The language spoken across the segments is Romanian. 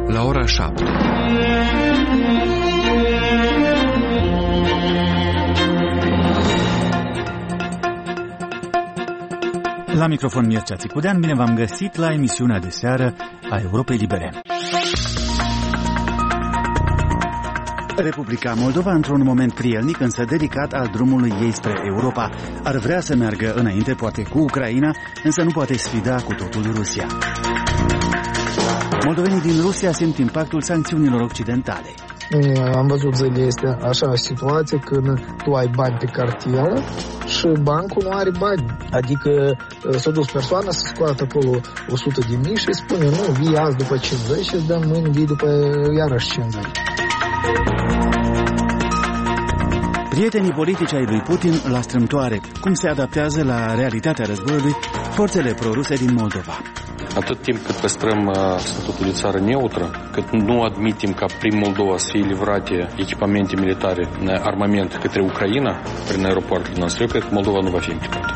la ora 7. La microfon Mircea Țicudean, bine v-am găsit la emisiunea de seară a Europei Libere. Republica Moldova, într-un moment prielnic, însă delicat al drumului ei spre Europa. Ar vrea să meargă înainte, poate cu Ucraina, însă nu poate sfida cu totul Rusia. Moldovenii din Rusia simt impactul sancțiunilor occidentale. Am văzut zilele este așa situație când tu ai bani pe cartelă și bancul nu are bani. Adică s-a dus persoana să scoată acolo 100.000 și spune nu, vii azi după 50 și îți dăm mâine, vii după iarăși 50. Prietenii politici ai lui Putin la strâmtoare. Cum se adaptează la realitatea războiului forțele proruse din Moldova? Atât timp cât păstrăm statutul de țară neutră, cât nu admitem ca prin Moldova să fie livrate echipamente militare, armament către Ucraina, prin aeroporturile noastre, eu cred că Moldova nu va fi implicată.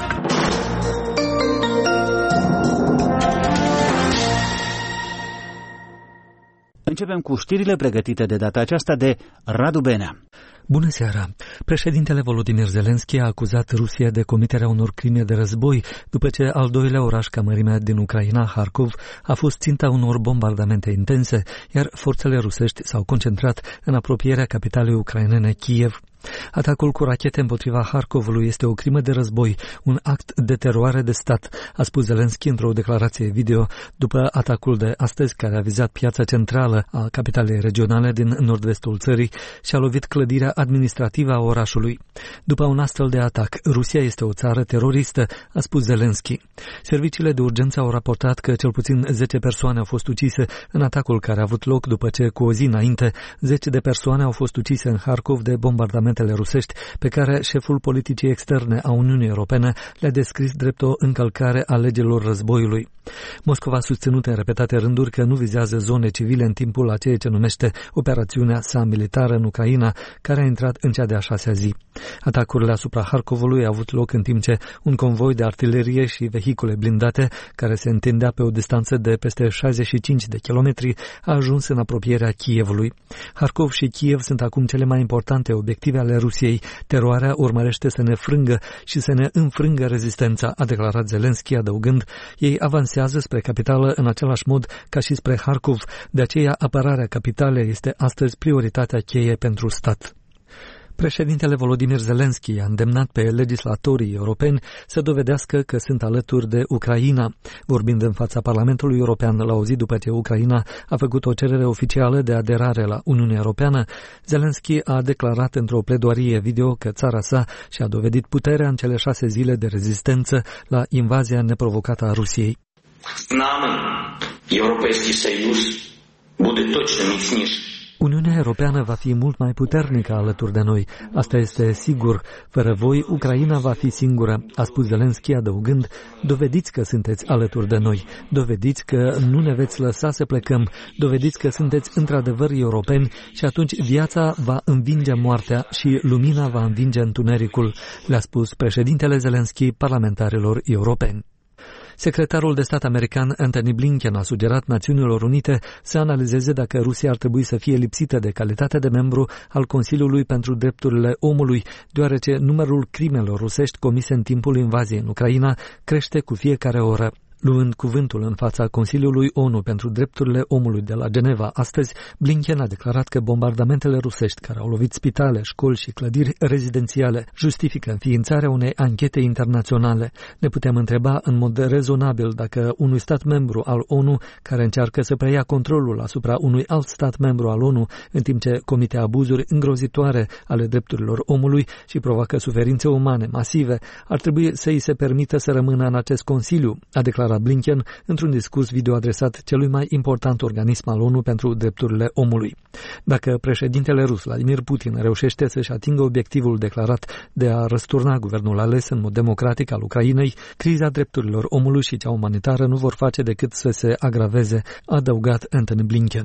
Începem cu știrile pregătite de data aceasta de Radu Benea. Bună seara! Președintele Volodymyr Zelensky a acuzat Rusia de comiterea unor crime de război după ce al doilea oraș ca mărime din Ucraina, Harkov, a fost ținta unor bombardamente intense, iar forțele rusești s-au concentrat în apropierea capitalei ucrainene, Kiev. Atacul cu rachete împotriva Harkovului este o crimă de război, un act de teroare de stat, a spus Zelensky într-o declarație video după atacul de astăzi care a vizat piața centrală a capitalei regionale din nord-vestul țării și a lovit clădirea administrativă a orașului. După un astfel de atac, Rusia este o țară teroristă, a spus Zelensky. Serviciile de urgență au raportat că cel puțin 10 persoane au fost ucise în atacul care a avut loc după ce, cu o zi înainte, 10 de persoane au fost ucise în Harkov de bombardamente rusești, pe care șeful politicii externe a Uniunii Europene le-a descris drept o încălcare a legilor războiului. Moscova a susținut în repetate rânduri că nu vizează zone civile în timpul a ceea ce numește operațiunea sa militară în Ucraina, care a intrat în cea de-a 6-a zi. Atacurile asupra Harkovului au avut loc în timp ce un convoi de artilerie și vehicule blindate, care se întindea pe o distanță de peste 65 de kilometri, a ajuns în apropierea Kievului. Harkov și Kiev sunt acum cele mai importante obiective ale Rusiei. Teroarea urmărește să ne frângă și să ne înfrângă rezistența, a declarat Zelensky, adăugând, ei avansează spre capitală în același mod ca și spre Harkov, de aceea apărarea capitalei este astăzi prioritatea cheie pentru stat. Președintele Volodymyr Zelensky a îndemnat pe legislatorii europeni să dovedească că sunt alături de Ucraina. Vorbind în fața Parlamentului European la o zi după ce Ucraina a făcut o cerere oficială de aderare la Uniunea Europeană, Zelensky a declarat într-o pledoarie video că țara sa și-a dovedit puterea în cele 6 zile de rezistență la invazia neprovocată a Rusiei. С нами Європейський Союз буде точно міцніший. Uniunea Europeană va fi mult mai puternică alături de noi. Asta este sigur. Fără voi, Ucraina va fi singură, a spus Zelensky, adăugând, dovediți că sunteți alături de noi, dovediți că nu ne veți lăsa să plecăm, dovediți că sunteți într-adevăr europeni și atunci viața va învinge moartea și lumina va învinge întunericul, le-a spus președintele Zelensky parlamentarilor europeni. Secretarul de stat american Antony Blinken a sugerat Națiunilor Unite să analizeze dacă Rusia ar trebui să fie lipsită de calitate de membru al Consiliului pentru Drepturile Omului, deoarece numărul crimelor rusești comise în timpul invaziei în Ucraina crește cu fiecare oră. Luând cuvântul în fața Consiliului ONU pentru Drepturile Omului de la Geneva astăzi, Blinken a declarat că bombardamentele rusești care au lovit spitale, școli și clădiri rezidențiale justifică înființarea unei anchete internaționale. Ne putem întreba în mod rezonabil dacă unui stat membru al ONU care încearcă să preia controlul asupra unui alt stat membru al ONU în timp ce comite abuzuri îngrozitoare ale drepturilor omului și provoacă suferințe umane masive, ar trebui să îi se permită să rămână în acest Consiliu, a declarat Blinken într-un discurs video adresat celui mai important organism al ONU pentru drepturile omului. Dacă președintele rus Vladimir Putin reușește să-și atingă obiectivul declarat de a răsturna guvernul ales în mod democratic al Ucrainei, criza drepturilor omului și cea umanitară nu vor face decât să se agraveze, a adăugat Antony Blinken.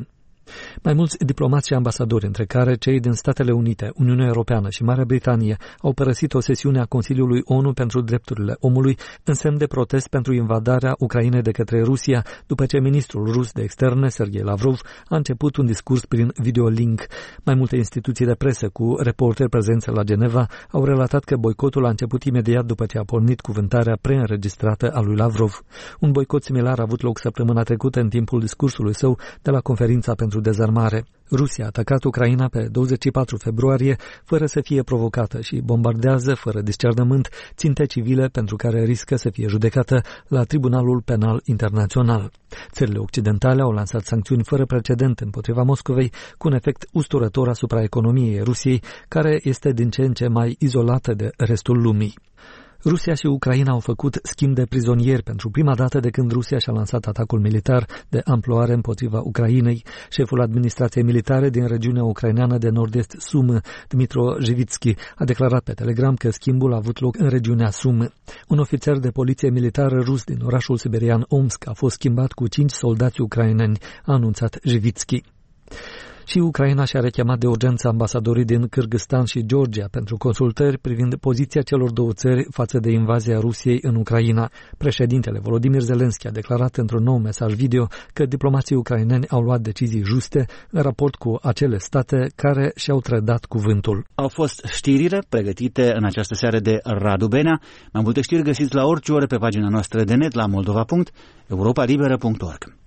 Mai mulți diplomați și ambasadori, între care cei din Statele Unite, Uniunea Europeană și Marea Britanie, au părăsit o sesiune a Consiliului ONU pentru Drepturile Omului în semn de protest pentru invadarea Ucrainei de către Rusia, după ce ministrul rus de externe, Sergei Lavrov, a început un discurs prin videolink. Mai multe instituții de presă cu reporteri prezenți la Geneva au relatat că boicotul a început imediat după ce a pornit cuvântarea preînregistrată a lui Lavrov. Un boicot similar a avut loc săptămâna trecută în timpul discursului său de la conferința pentru dezarmare. Rusia a atacat Ucraina pe 24 februarie fără să fie provocată și bombardează fără discernământ ținte civile pentru care riscă să fie judecată la Tribunalul Penal Internațional. Țările occidentale au lansat sancțiuni fără precedent împotriva Moscovei, cu un efect usturător asupra economiei Rusiei, care este din ce în ce mai izolată de restul lumii. Rusia și Ucraina au făcut schimb de prizonieri pentru prima dată de când Rusia și-a lansat atacul militar de amploare împotriva Ucrainei. Șeful administrației militare din regiunea ucraineană de nord-est Sum, Dmitro Jivitski, a declarat pe Telegram că schimbul a avut loc în regiunea Sum. Un ofițer de poliție militară rus din orașul siberian Omsk a fost schimbat cu 5 soldați ucraineni, a anunțat Jivitski. Și Ucraina și-a rechemat de urgență ambasadorii din Kârgâzstan și Georgia pentru consultări privind poziția celor două țări față de invazia Rusiei în Ucraina. Președintele Volodymyr Zelensky a declarat într-un nou mesaj video că diplomații ucraineni au luat decizii juste în raport cu acele state care și-au trădat cuvântul. Au fost știrile pregătite în această seară de Radu Benea. Mai multe știri găsiți la orice oră pe pagina noastră de net la moldova.europalibera.org.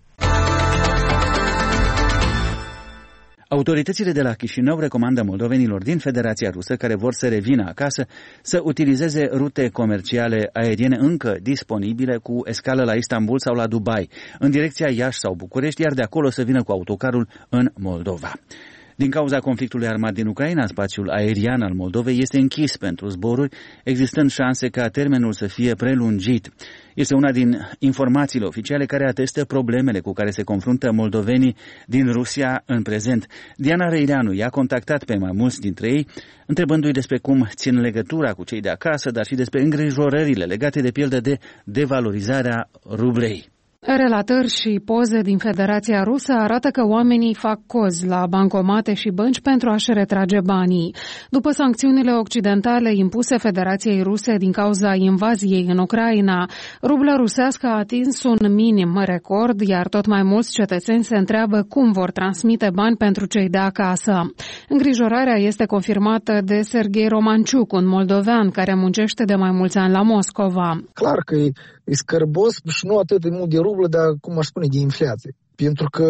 Autoritățile de la Chișinău recomandă moldovenilor din Federația Rusă care vor să revină acasă să utilizeze rute comerciale aeriene încă disponibile cu escală la Istanbul sau la Dubai, în direcția Iași sau București, iar de acolo să vină cu autocarul în Moldova. Din cauza conflictului armat din Ucraina, spațiul aerian al Moldovei este închis pentru zboruri, existând șanse ca termenul să fie prelungit. Este una din informațiile oficiale care atestă problemele cu care se confruntă moldovenii din Rusia în prezent. Diana Răileanu i-a contactat pe mai mulți dintre ei, întrebându-i despre cum țin legătura cu cei de acasă, dar și despre îngrijorările legate de pildă de devalorizarea rublei. Relatări și poze din Federația Rusă arată că oamenii fac cozi la bancomate și bănci pentru a-și retrage banii. După sancțiunile occidentale impuse Federației Ruse din cauza invaziei în Ucraina, rubla rusească a atins un minim record, iar tot mai mulți cetățeni se întreabă cum vor transmite bani pentru cei de acasă. Îngrijorarea este confirmată de Serghei Romanciuc, un moldovean care muncește de mai mulți ani la Moscova. Clar că e scârbos și nu atât de mult de rublă, dar, cum aș spune, de inflație. Pentru că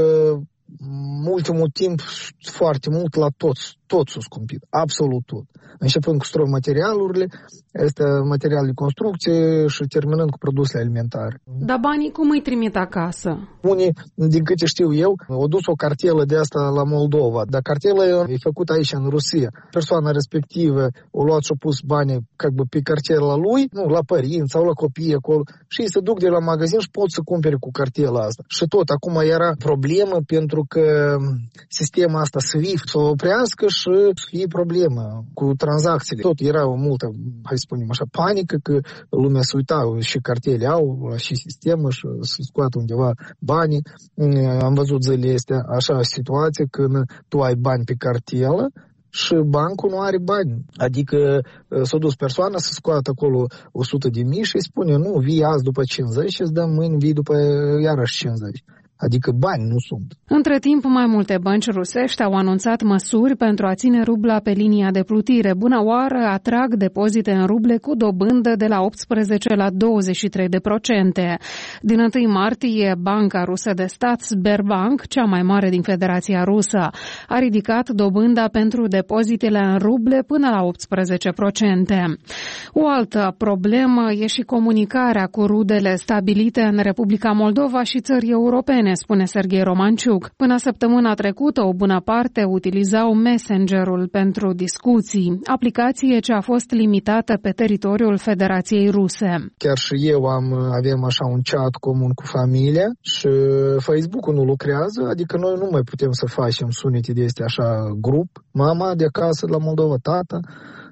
ultimul timp foarte mult la tot s-a scumpit, absolut tot. Începând cu stroimaterialurile, materiale de construcție și terminând cu produsele alimentare. Dar banii cum îi trimit acasă? Unii, din câte știu eu, au dus o cartelă de asta la Moldova, dar cartela e făcută aici în Rusia. Persoana respectivă a luat și a pus banii pe cartela lui, la părinți sau la copii acolo, și ei se duc de la magazin și pot să cumpere cu cartela asta. Și tot, acum era problemă pentru că sistema asta SWIFT să oprească și fie problemă cu tranzacțiile. Tot era o multă, hai să spunem așa, panică că lumea se uita și cartele au și sistemă și să scoată undeva banii. Am văzut zilele astea așa situație când tu ai bani pe cartelă și bancul nu are bani. Adică s-a dus persoana să scoată acolo 100.000 și îi spune, nu, vii azi după 50 și îți dăm mâini, vii după iarăși 50. Adică bani nu sunt. Între timp, mai multe bănci rusești au anunțat măsuri pentru a ține rubla pe linia de plutire. Bună oară, atrag depozite în ruble cu dobândă de la 18 la 23%. Din 1 martie, banca rusă de stat Sberbank, cea mai mare din Federația Rusă, a ridicat dobânda pentru depozitele în ruble până la 18%. O altă problemă e și comunicarea cu rudele stabilite în Republica Moldova și țări europene, spune Serghei Romanciuc. Până săptămâna trecută, o bună parte utilizau Messenger-ul pentru discuții, aplicație ce a fost limitată pe teritoriul Federației Ruse. Chiar și eu avem așa un chat comun cu familia și Facebook-ul nu lucrează, adică noi nu mai putem să facem sunete de astea așa grup, mama de acasă la Moldova, tata,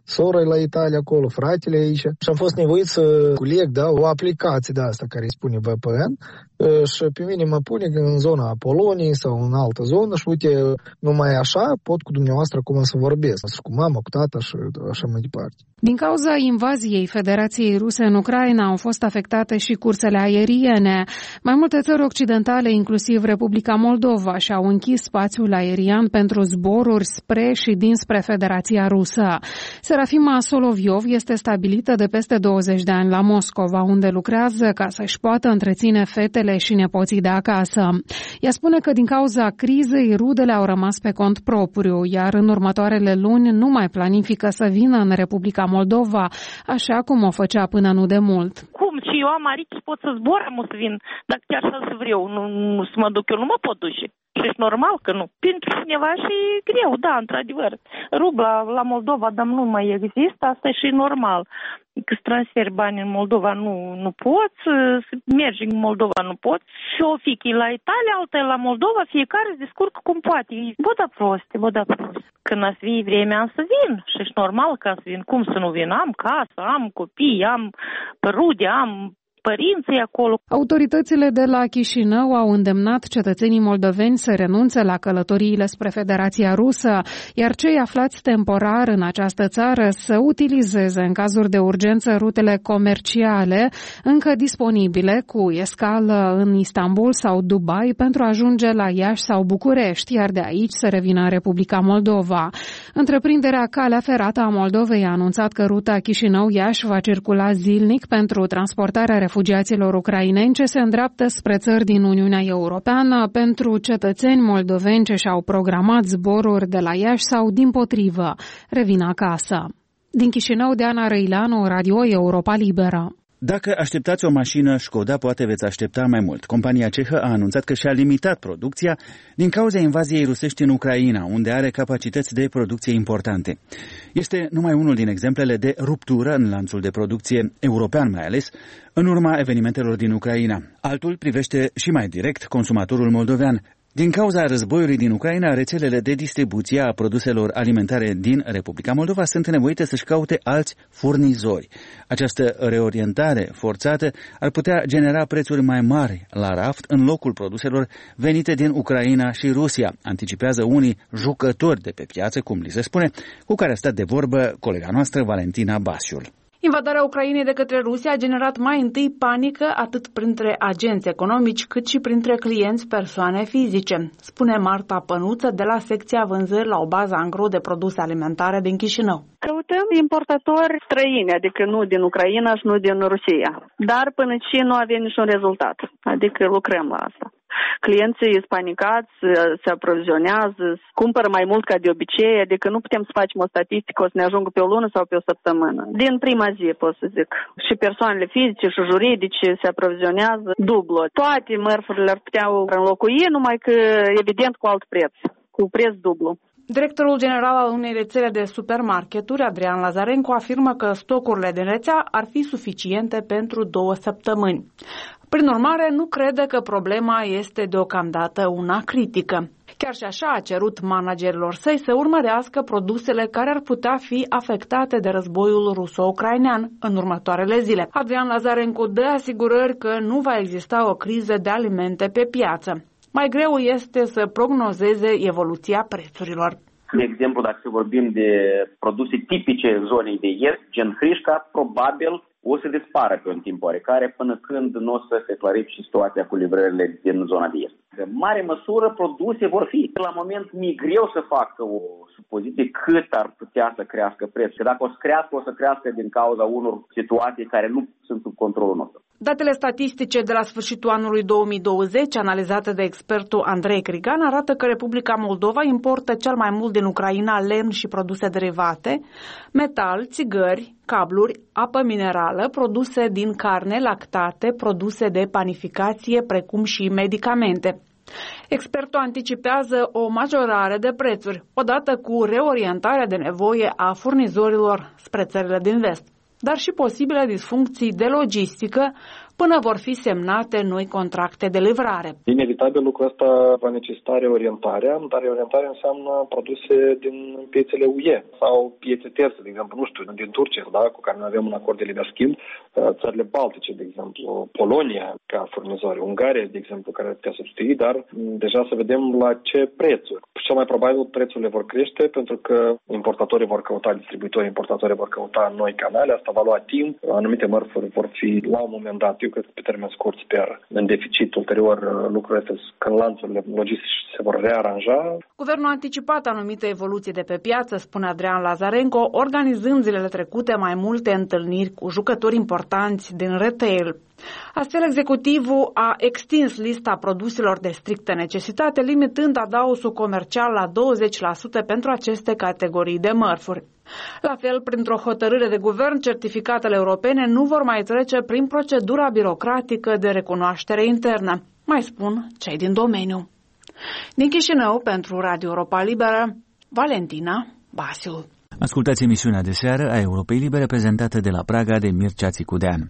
sora la Italia acolo, fratele aici. Și am fost nevoit să culeg, da, o aplicație de asta care îi spune VPN și pe mine mă pune în zona Poloniei sau în altă zonă și uite, numai așa pot cu dumneavoastră acum să vorbesc, cu mama, cu tata și așa mai departe. Din cauza invaziei Federației Ruse în Ucraina au fost afectate și cursele aeriene. Mai multe țări occidentale, inclusiv Republica Moldova, și-au închis spațiul aerian pentru zboruri spre și dinspre Federația Rusă. Serafima Soloviov este stabilită de peste 20 de ani la Moscova, unde lucrează ca să-și poată întreține fetele și nepoții de acasă. Ea spune că din cauza crizei, rudele au rămas pe cont propriu, iar în următoarele luni nu mai planifică să vină în Republica Moldova, așa cum o făcea până nu de mult. Cum? Și eu am aici, pot să zbor, am să vin, dacă chiar să vreau, nu să mă duc, eu nu mă pot duce. Și e normal că nu. Pentru cineva și e greu, da, într-adevăr. Rubla la Moldova, dar nu mai există, asta e și normal. Că să transferi bani în Moldova nu poți, să mergi în Moldova nu poți. Și o fică la Italia, alta la Moldova, fiecare se descurcă cum poate. Bă, da proste. Când ați fi vremea am să vin. Și e normal ca să vin. Cum să nu vin? Am casă, am copii, am rude, am părinții acolo. Autoritățile de la Chișinău au îndemnat cetățenii moldoveni să renunțe la călătoriile spre Federația Rusă, iar cei aflați temporar în această țară să utilizeze în cazuri de urgență rutele comerciale încă disponibile cu escală în Istanbul sau Dubai pentru a ajunge la Iași sau București, iar de aici să revină în Republica Moldova. Întreprinderea Calea Ferată a Moldovei a anunțat că ruta Chișinău-Iași va circula zilnic pentru transportarea refugiaților ucraineni ce se îndreaptă spre țări din Uniunea Europeană pentru cetățeni moldoveni ce și-au programat zboruri de la Iași sau dimpotrivă revin acasă. Din Chișinău, Diana Răileanu, Radio Europa Liberă. Dacă așteptați o mașină Škoda, poate veți aștepta mai mult. Compania cehă a anunțat că și-a limitat producția din cauza invaziei rusești în Ucraina, unde are capacități de producție importante. Este numai unul din exemplele de ruptură în lanțul de producție european, mai ales în urma evenimentelor din Ucraina. Altul privește și mai direct consumatorul moldovean. Din cauza războiului din Ucraina, rețelele de distribuție a produselor alimentare din Republica Moldova sunt nevoite să-și caute alți furnizori. Această reorientare forțată ar putea genera prețuri mai mari la raft în locul produselor venite din Ucraina și Rusia, anticipează unii jucători de pe piață, cum li se spune, cu care a stat de vorbă colega noastră Valentina Basiul. Invadarea Ucrainei de către Rusia a generat mai întâi panică atât printre agenți economici cât și printre clienți persoane fizice, spune Marta Pănuță de la secția vânzări la o bază angro de produse alimentare din Chișinău. Căutăm importatori străini, adică nu din Ucraina și nu din Rusia, dar până și nu avem niciun rezultat, adică lucrăm la asta. Clienții sunt panicați, se aprovizionează, cumpără mai mult ca de obicei, adică nu putem să facem o statistică, o să ne ajungă pe o lună sau pe o săptămână. Din prima zi, pot să zic. Și persoanele fizice și juridice se aprovizionează dublu. Toate mărfurile ar putea înlocui, numai că evident cu alt preț, cu preț dublu. Directorul general al unei rețele de supermarketuri, Adrian Lazarencu, afirmă că stocurile din rețea ar fi suficiente pentru 2 săptămâni. Prin urmare, nu crede că problema este deocamdată una critică. Chiar și așa a cerut managerilor săi să urmărească produsele care ar putea fi afectate de războiul ruso-ucrainean în următoarele zile. Adrian Lazarencu dă asigurări că nu va exista o criză de alimente pe piață. Mai greu este să prognozeze evoluția prețurilor. De exemplu, dacă vorbim de produse tipice zonei de est, gen hrișca, probabil o să dispară pe un timp oarecare până când nu o să se clarifice situația cu livrările din zona de est. În mare măsură, produse vor fi. La moment mi-e greu să fac o supoziție cât ar putea să crească prețul. Dacă o să crească din cauza unor situații care nu sunt sub controlul nostru. Datele statistice de la sfârșitul anului 2020, analizate de expertul Andrei Crigan, arată că Republica Moldova importă cel mai mult din Ucraina lemn și produse derivate, metal, țigări, cabluri, apă minerală, produse din carne, lactate, produse de panificație, precum și medicamente. Expertul anticipează o majorare de prețuri, odată cu reorientarea de nevoie a furnizorilor spre țările din vest, dar și posibile disfuncții de logistică, până vor fi semnate noi contracte de livrare. Inevitabil lucrul ăsta va necesita reorientarea, dar reorientarea înseamnă produse din piețele UE sau piețe terțe, de exemplu, nu știu, din Turcia, da, cu care noi avem un acord de liber schimb, țările Baltice, de exemplu, Polonia ca furnizor, Ungaria, de exemplu, care ar putea substitui, dar deja să vedem la ce prețuri. Cel mai probabil prețurile vor crește pentru că importatorii vor căuta, distribuitorii importatorii vor căuta noi canale, asta va lua timp, anumite mărfuri vor fi la un moment dat, eu cred că pe termen scurt sper în deficit, ulterior lucrurile astea, când lanțurile logistice se vor rearanja. Guvernul a anticipat anumite evoluții de pe piață, spune Adrian Lazarenko, organizând zilele trecute mai multe întâlniri cu jucători importanți din retail. Astfel, executivul a extins lista produselor de strictă necesitate, limitând adausul comercial la 20% pentru aceste categorii de mărfuri. La fel, printr-o hotărâre de guvern, certificatele europene nu vor mai trece prin procedura birocratică de recunoaștere internă, mai spun cei din domeniu. Din Chișinău, pentru Radio Europa Liberă, Valentina Basiu. Ascultați emisiunea de seară a Europei Libere, prezentată de la Praga de Mircea Țicudean.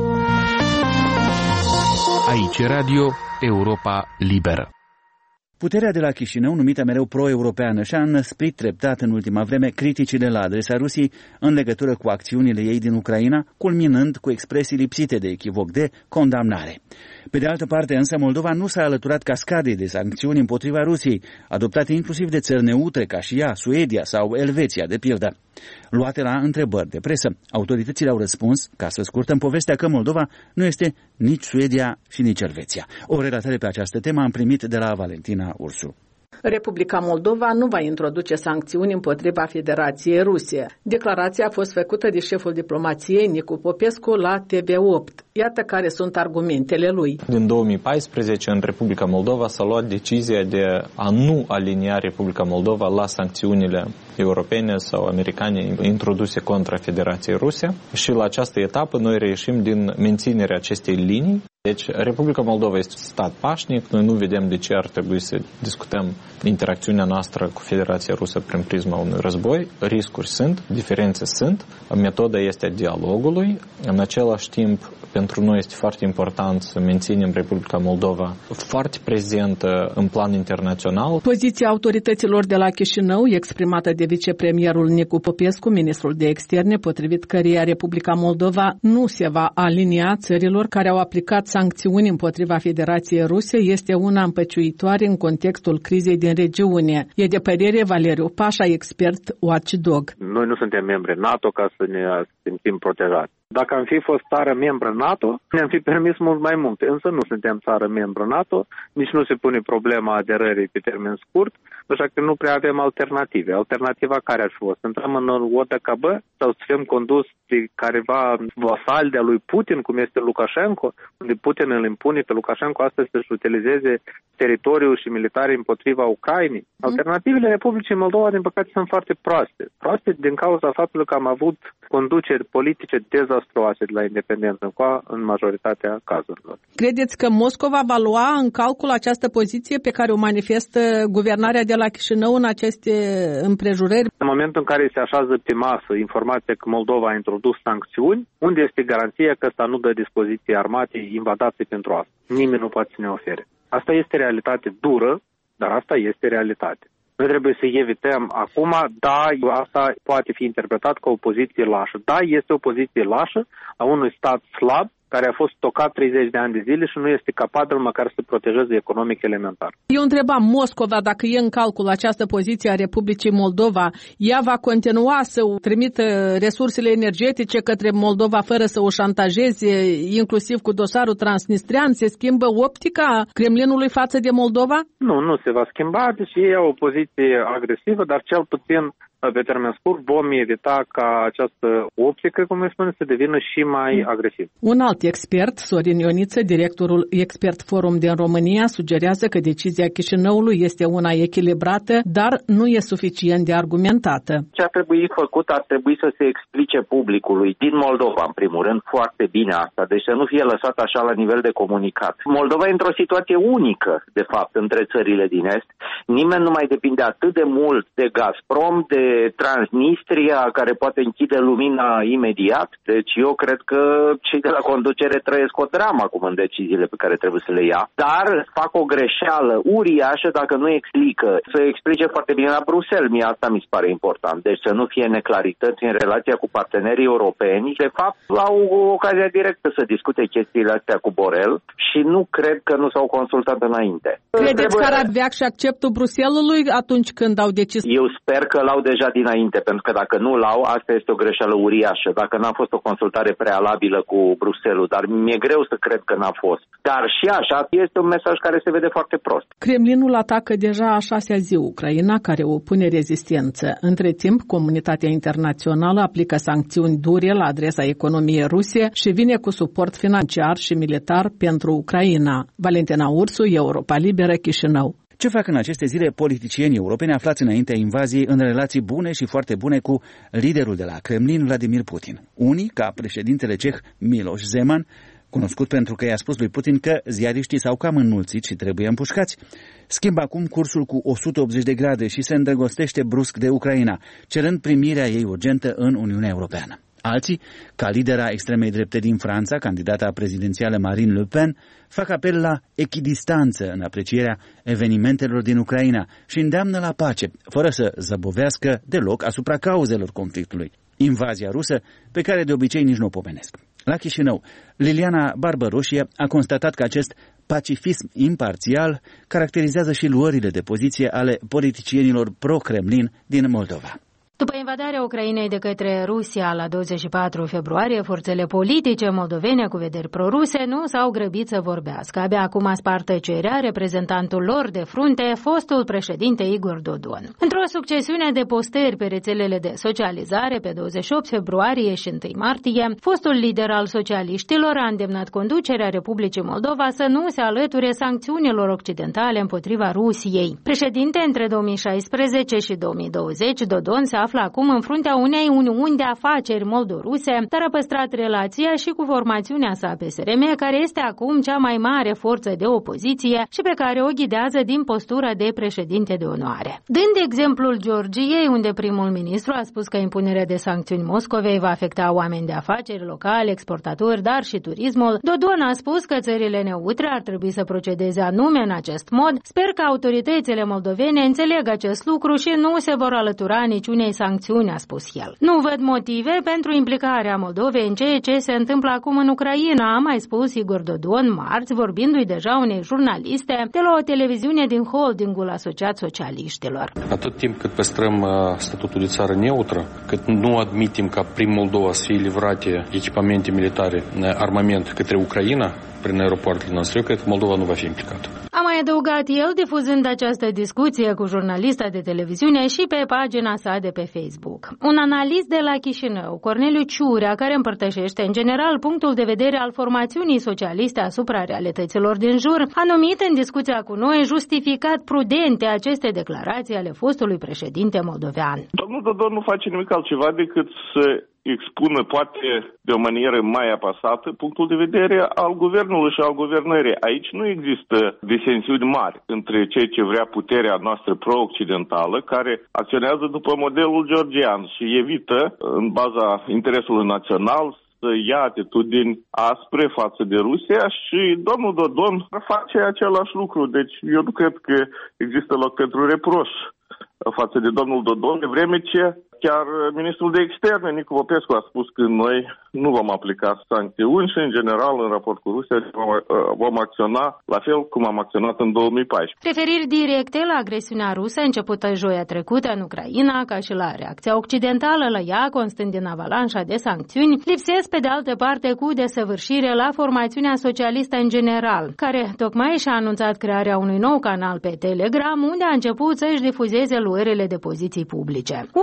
Aici Radio Europa Liberă. Puterea de la Chișinău, numită mereu pro-europeană, și-a înăsprit treptat în ultima vreme criticile la adresa Rusiei în legătură cu acțiunile ei din Ucraina, culminând cu expresii lipsite de echivoc de condamnare. Pe de altă parte, însă, Moldova nu s-a alăturat cascadei de sancțiuni împotriva Rusiei, adoptate inclusiv de țări neutre ca și ea, Suedia sau Elveția, de pildă. Luate la întrebări de presă, autoritățile au răspuns, ca să scurtăm povestea, că Moldova nu este nici Suedia și nici Elveția. O relatare pe această temă am primit de la Valentina Ursu. Republica Moldova nu va introduce sancțiuni împotriva Federației Ruse. Declarația a fost făcută de șeful diplomației Nicu Popescu la TV8. Iată care sunt argumentele lui. Din 2014, în Republica Moldova s-a luat decizia de a nu alinia Republica Moldova la sancțiunile europene sau americane introduse contra Federației Ruse și la această etapă noi reieșim din menținerea acestei linii. Deci, Republica Moldova este stat pașnic, noi nu vedem de ce ar trebui să discutăm interacțiunea noastră cu Federația Rusă prin prisma unui război. Riscuri sunt, diferențe sunt, metoda este a dialogului. În același timp, pentru noi este foarte important să menținem Republica Moldova foarte prezentă în plan internațional. Poziția autorităților de la Chișinău, exprimată de vicepremierul Nicu Popescu, ministrul de externe, potrivit căreia Republica Moldova nu se va alinia țărilor care au aplicat sancțiuni împotriva Federației Ruse, este una împăciuitoare în contextul crizei din regiune. E de părere Valeriu Pașa, expert Watchdog. Noi nu suntem membri NATO ca să ne simțim protejați. Dacă am fi fost țară membră NATO, ne-am fi permis mult mai multe, însă nu suntem țară membră NATO, nici nu se pune problema aderării pe termen scurt, așa că nu prea avem alternative. Alternativa care ar fi fost? Să intrăm în ODKB sau să fim condus de careva vasal de-a lui Putin, cum este Lukashenko, unde Putin îl impune pe Lukashenko astăzi să-și utilizeze teritoriul și militari împotriva Ucrainei. Alternativele Republicii Moldova, din păcate, sunt foarte proaste. Proaste din cauza faptului că am avut conduceri politice dezastruoase de la independență în majoritatea cazurilor. Credeți că Moscova va lua în calcul această poziție pe care o manifestă guvernarea de la Chișinău în aceste împrejurări? În momentul în care se așează pe masă informația că Moldova a introdus sancțiuni, unde este garanția că ăsta nu dă dispoziție armatei invadate pentru asta? Nimeni nu poate să ne ofere. Asta este realitate dură, dar asta este realitate. Noi trebuie să evităm acum, da, asta poate fi interpretat ca o poziție lașă. Da, este o poziție lașă a unui stat slab care a fost stocat 30 de ani de zile și nu este capabil măcar să protejeze economic elementar. Eu întrebam Moscova dacă e în calcul această poziție a Republicii Moldova, ea va continua să trimită resursele energetice către Moldova fără să o șantajeze, inclusiv cu dosarul transnistrian? Se schimbă optica Kremlinului față de Moldova? Nu se va schimba, deși e o poziție agresivă, dar cel puțin pe termen scurt vom evita ca această optică, cum îi spune, să devină și mai agresiv. Un alt expert, Sorin Ioniță, directorul Expert Forum din România, sugerează că decizia Chișinăului este una echilibrată, dar nu e suficient de argumentată. Ce ar trebui făcut ar trebui să se explice publicului din Moldova, în primul rând, foarte bine asta, deci să nu fie lăsat așa la nivel de comunicat. Moldova e într-o situație unică, de fapt, între țările din Est. Nimeni nu mai depinde atât de mult de Gazprom, de Transnistria, care poate închide lumina imediat. Deci eu cred că cei de la conducere trăiesc o dramă acum în deciziile pe care trebuie să le ia. Dar fac o greșeală uriașă dacă nu explică. Să explice foarte bine la Bruxelles. Mie asta mi se pare important. Deci să nu fie neclarități în relația cu partenerii europeni. De fapt, au ocazia directă să discute chestiile astea cu Borel și nu cred că nu s-au consultat înainte. Credeți că ar avea și acceptul Bruxellesului atunci când au decis? Eu sper că l-au deja dinainte, pentru că dacă nu l-au, asta este o greșeală uriașă. Dacă n-a fost o consultare prealabilă cu Bruxelles, dar mi-e greu să cred că n-a fost. Dar și așa este un mesaj care se vede foarte prost. Kremlinul atacă deja a 6-a zi Ucraina, care opune rezistență. Între timp, comunitatea internațională aplică sancțiuni dure la adresa economiei ruse și vine cu suport financiar și militar pentru Ucraina. Valentina Ursu, Europa Liberă, Chișinău. Ce fac în aceste zile politicienii europeni aflați înaintea invaziei în relații bune și foarte bune cu liderul de la Kremlin, Vladimir Putin? Unii, ca președintele ceh Miloš Zeman, cunoscut pentru că i-a spus lui Putin că ziariștii s-au cam înmulțit și trebuie împușcați, schimbă acum cursul cu 180 de grade și se îndrăgostește brusc de Ucraina, cerând primirea ei urgentă în Uniunea Europeană. Alții, ca lidera extremei drepte din Franța, candidata prezidențială Marine Le Pen, fac apel la echidistanță în aprecierea evenimentelor din Ucraina și îndeamnă la pace, fără să zăbovească deloc asupra cauzelor conflictului. Invazia rusă, pe care de obicei nici nu o pomenesc. La Chișinău, Liliana Barbaroșie a constatat că acest pacifism imparțial caracterizează și luările de poziție ale politicienilor pro-Kremlin din Moldova. După invadarea Ucrainei de către Rusia la 24 februarie, forțele politice moldovene cu vederi proruse nu s-au grăbit să vorbească. Abia acum a spart tăcerea reprezentantul lor de frunte, fostul președinte Igor Dodon. Într-o succesiune de postări pe rețelele de socializare pe 28 februarie și 1 martie, fostul lider al socialiștilor a îndemnat conducerea Republicii Moldova să nu se alăture sancțiunilor occidentale împotriva Rusiei. Președinte între 2016 și 2020, Dodon se află acum în fruntea unei uniuni de afaceri moldoruse, dar a păstrat relația și cu formațiunea sa PSRM, care este acum cea mai mare forță de opoziție și pe care o ghidează din postura de președinte de onoare. Dând exemplul Georgiei, unde primul ministru a spus că impunerea de sancțiuni Moscovei va afecta oameni de afaceri locali, exportatori, dar și turismul, Dodon a spus că țările neutre ar trebui să procedeze anume în acest mod. Sper că autoritățile moldovene înțeleg acest lucru și nu se vor alătura niciunei sancțiuni, a spus el. Nu văd motive pentru implicarea Moldovei în ceea ce se întâmplă acum în Ucraina, a mai spus Igor Dodon marți, vorbindu-i deja unei jurnaliste de la o televiziune din holdingul asociat socialiștilor. Atât timp cât păstrăm statutul de țară neutră, cât nu admitem ca prin Moldova să fie livrate echipamente militare, armament către Ucraina, prin aeropoartele noastre, eu cred că Moldova nu va fi implicată. A mai adăugat el, difuzând această discuție cu jurnalista de televiziune și pe pagina sa de pe Facebook. Un analist de la Chișinău, Corneliu Ciurea, care împărtășește în general punctul de vedere al formațiunii socialiste asupra realităților din jur, a numit în discuția cu noi justificat prudente aceste declarații ale fostului președinte moldovean. Domnul Dodon nu face nimic altceva decât să expună, poate de o manieră mai apăsată, punctul de vedere al guvernului și al guvernării. Aici nu există disensiuni mari între ceea ce vrea puterea noastră pro-occidentală, care acționează după modelul georgian și evită, în baza interesului național, să ia atitudini aspre față de Rusia, și domnul Dodon face același lucru. Deci eu nu cred că există loc pentru reproș față de domnul Dodon, de vreme ce chiar ministrul de externe, Nicu Popescu, a spus că noi nu vom aplica sancțiuni și, în general, în raport cu Rusia, vom acționa la fel cum am acționat în 2014. Referiri directe la agresiunea rusă începută joia trecută în Ucraina, ca și la reacția occidentală la ea, constând din avalanșa de sancțiuni, lipsesc pe de altă parte cu desăvârșire la formațiunea socialistă în general, care tocmai și-a anunțat crearea unui nou canal pe Telegram, unde a început să-și difuzeze luările de poziții publice. Unul din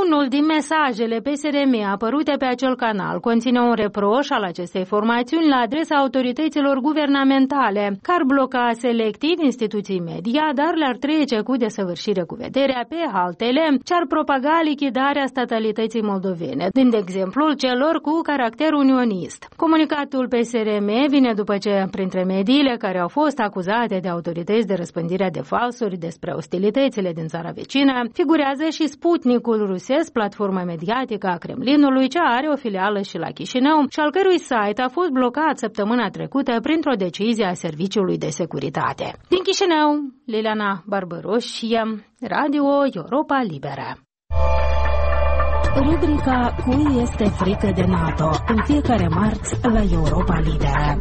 mesajele PSRM apărute pe acel canal conțineau un reproș al acestei formațiuni la adresa autorităților guvernamentale, că ar bloca selectiv instituții media, dar le-ar trece cu desăvârșire cu vederea pe altele ce ar propaga lichidarea statalității moldovene, dând exemplul celor cu caracter unionist. Comunicatul PSRM vine după ce, printre mediile care au fost acuzate de autorități de răspândirea de falsuri despre ostilitățile din țara vecină, figurează și Sputnikul rusesc, platforma mediatică a Kremlinului, ce are o filială și la Chișinău și al cărui site a fost blocat săptămâna trecută printr-o decizie a Serviciului de Securitate. Din Chișinău, Liliana Barbăroșie, Radio Europa Liberă. Rubrica Cui este frică de NATO, în fiecare marți la Europa Liberă.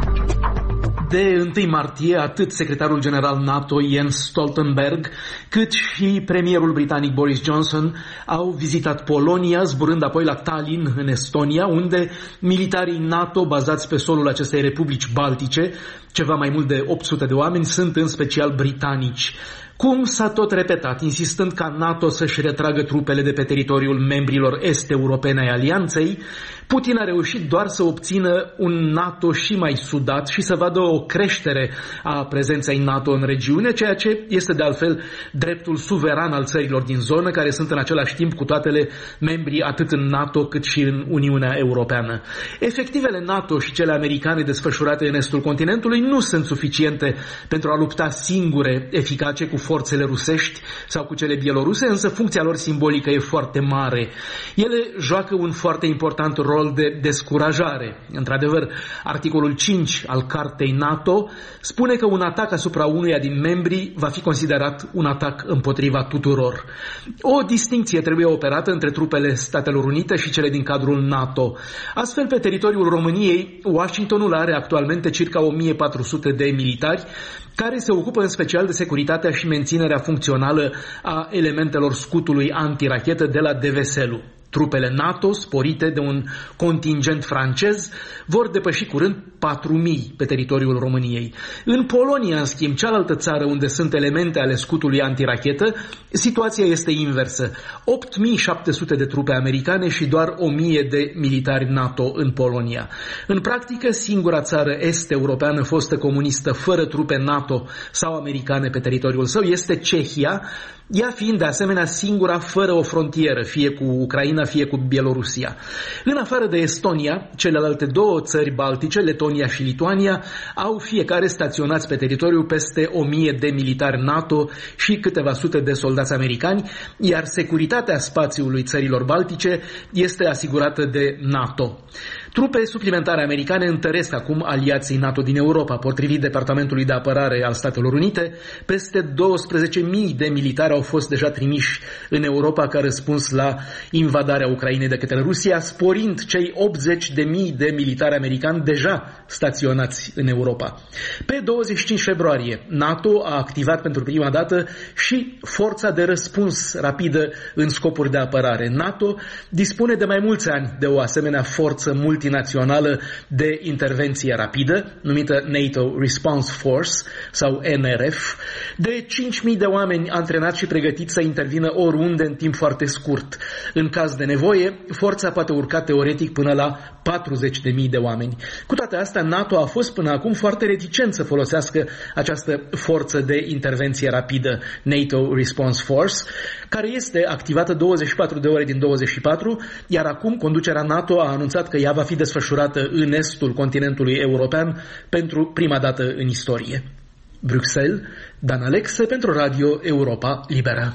De 1 martie, atât secretarul general NATO Jens Stoltenberg, cât și premierul britanic Boris Johnson au vizitat Polonia, zburând apoi la Tallinn, în Estonia, unde militarii NATO bazați pe solul acestei republici baltice, ceva mai mult de 800 de oameni, sunt în special britanici. Cum s-a tot repetat, insistând ca NATO să-și retragă trupele de pe teritoriul membrilor est-europene ai alianței, Putin a reușit doar să obțină un NATO și mai sudat și să vadă o creștere a prezenței NATO în regiune, ceea ce este de altfel dreptul suveran al țărilor din zonă, care sunt în același timp cu toatele membrii atât în NATO cât și în Uniunea Europeană. Efectivele NATO și cele americane desfășurate în estul continentului nu sunt suficiente pentru a lupta singure eficace cu forțele rusești sau cu cele bieloruse, însă funcția lor simbolică e foarte mare. Ele joacă un foarte important rol de descurajare. Într-adevăr, articolul 5 al Cartei NATO spune că un atac asupra unuia din membri va fi considerat un atac împotriva tuturor. O distincție trebuie operată între trupele Statelor Unite și cele din cadrul NATO. Astfel, pe teritoriul României, Washingtonul are actualmente circa 1400 de militari care se ocupă în special de securitatea și menținerea funcțională a elementelor scutului antirachetă de la Deveselu. Trupele NATO, sporite de un contingent francez, vor depăși curând 4.000 pe teritoriul României. În Polonia, în schimb, cealaltă țară unde sunt elemente ale scutului antirachetă, situația este inversă. 8.700 de trupe americane și doar 1.000 de militari NATO în Polonia. În practică, singura țară est-europeană fostă comunistă fără trupe NATO sau americane pe teritoriul său este Cehia, ea fiind de asemenea singura fără o frontieră, fie cu Ucraina, fie cu Bielorusia. În afară de Estonia, celelalte două țări baltice, Letonia și Lituania, au fiecare staționați pe teritoriu peste 1.000 de militari NATO și câteva sute de soldați americani, iar securitatea spațiului țărilor baltice este asigurată de NATO. Trupe suplimentare americane întăresc acum aliații NATO din Europa. Potrivit Departamentului de Apărare al Statelor Unite, peste 12.000 de militari au fost deja trimiși în Europa ca răspuns la invadarea Ucrainei de către Rusia, sporind cei 80.000 de militari americani deja staționați în Europa. Pe 25 februarie, NATO a activat pentru prima dată și forța de răspuns rapidă în scopuri de apărare. NATO dispune de mai mulți ani de o asemenea forță multinațională de intervenție rapidă, numită NATO Response Force sau NRF, de 5.000 de oameni antrenați și pregătiți să intervină oriunde în timp foarte scurt. În caz de nevoie, forța poate urca teoretic până la 40.000 de oameni. Cu toate astea, NATO a fost până acum foarte reticent să folosească această forță de intervenție rapidă, NATO Response Force, care este activată 24 de ore din 24, iar acum conducerea NATO a anunțat că ea va fi desfășurată în estul continentului european pentru prima dată în istorie. Bruxelles, Dan Alexe pentru Radio Europa Liberă.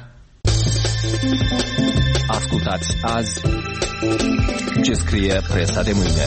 Ascultați azi ce scrie presa de mâine.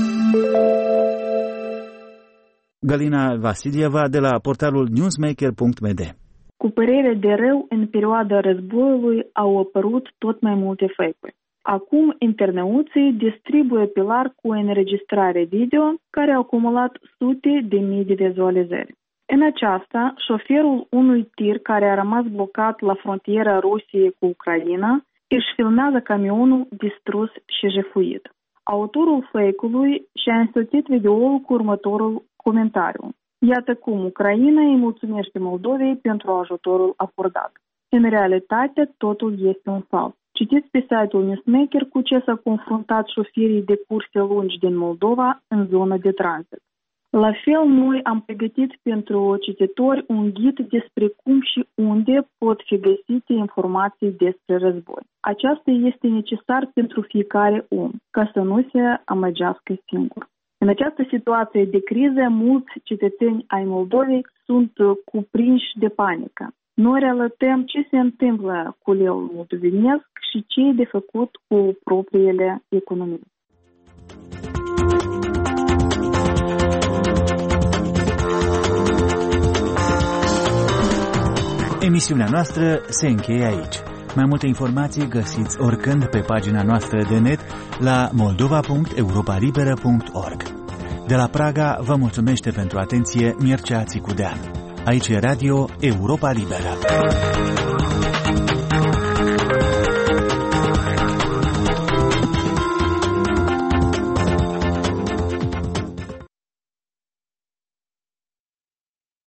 Galina Vasilieva de la portalul newsmaker.md. Cu părere de rău, în perioada războiului au apărut tot mai multe fake-uri. Acum, interneuții distribuie pe larg cu înregistrare video care a acumulat sute de mii de vizualizări. În aceasta, șoferul unui tir care a rămas blocat la frontiera Rusiei cu Ucraina își filmează camionul distrus și jefuit. Autorul fake-ului și-a însoțit videoul cu următorul comentariu. Iată cum Ucraina îi mulțumește Moldovei pentru ajutorul acordat. În realitate, totul este un fals. Citiți pe site-ul Newsmaker cu ce s-a confruntat șoferii de curse lungi din Moldova în zonă de tranzit. La fel, noi am pregătit pentru cititori un ghid despre cum și unde pot fi găsite informații despre război. Aceasta este necesar pentru fiecare om, ca să nu se amăgească singur. În această situație de criză, mulți cetățeni ai Moldovei sunt cuprinși de panică. Noi relatăm ce se întâmplă cu leul moldovenesc și ce e de făcut cu propriile economii. Emisiunea noastră se încheie aici. Mai multe informații găsiți oricând pe pagina noastră de net la moldova.europalibera.org. De la Praga vă mulțumește pentru atenție Mircea Țicudean. Aici e Radio Europa Liberă.